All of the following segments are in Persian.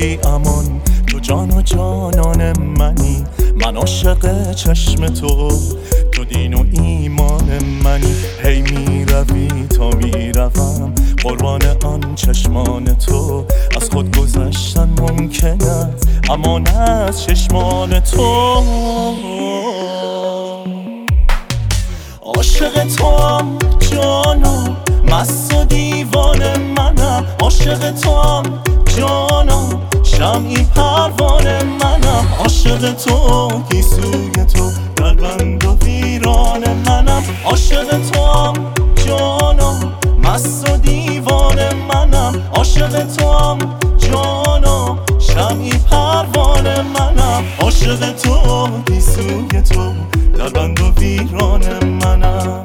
بی امان، تو جان و جانان منی، من عاشق چشم تو دین و ایمان منی. هی میروی تا میروم قربان آن چشمان تو، از خود گذشتن ممکن است اما نه از چشمان تو. عاشق توام جانم، مست و دیوانه منم. عاشق توام جانم، شمعی پروانه منم. عاشق تو گیسوی تو در بند و ویران منم. عاشق توام جانم، مست و دیوانه منم. عاشق توام جانم، شمعی پروانه منم. عاشق تو گیسوی تو در بند و ویران منم.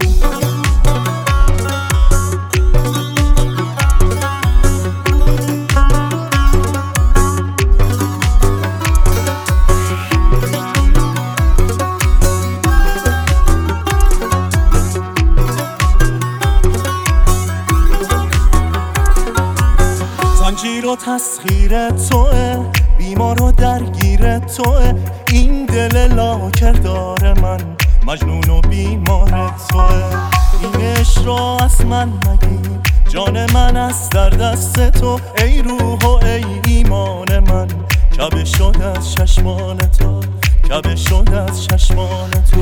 زنجیر و تسخیر توه، بیمار و درگیر توه. این دل لاکردار من مجنون و بیمار توه. این عشق را از من مگیر، جان من است در دست تو. ای روح و ای ایمان من، کعبه شد از چشمان تو، کعبه شد از چشمان تو.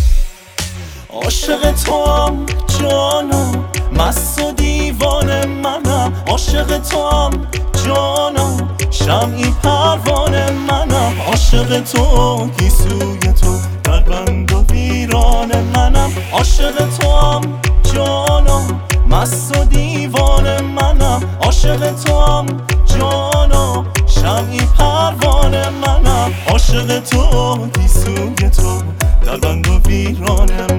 عاشق توام جانم، مست و دیوانه منم. عاشق توام جانم، شمعی پروانه منم. عاشق تو گیسوی تو در بند و ویران منم. عاشق توام جانم، مست و دیوانه منم. عاشق توام جانم، شمعی پروانه منم. عاشق تو گیسوی تو در بند و ویران منم.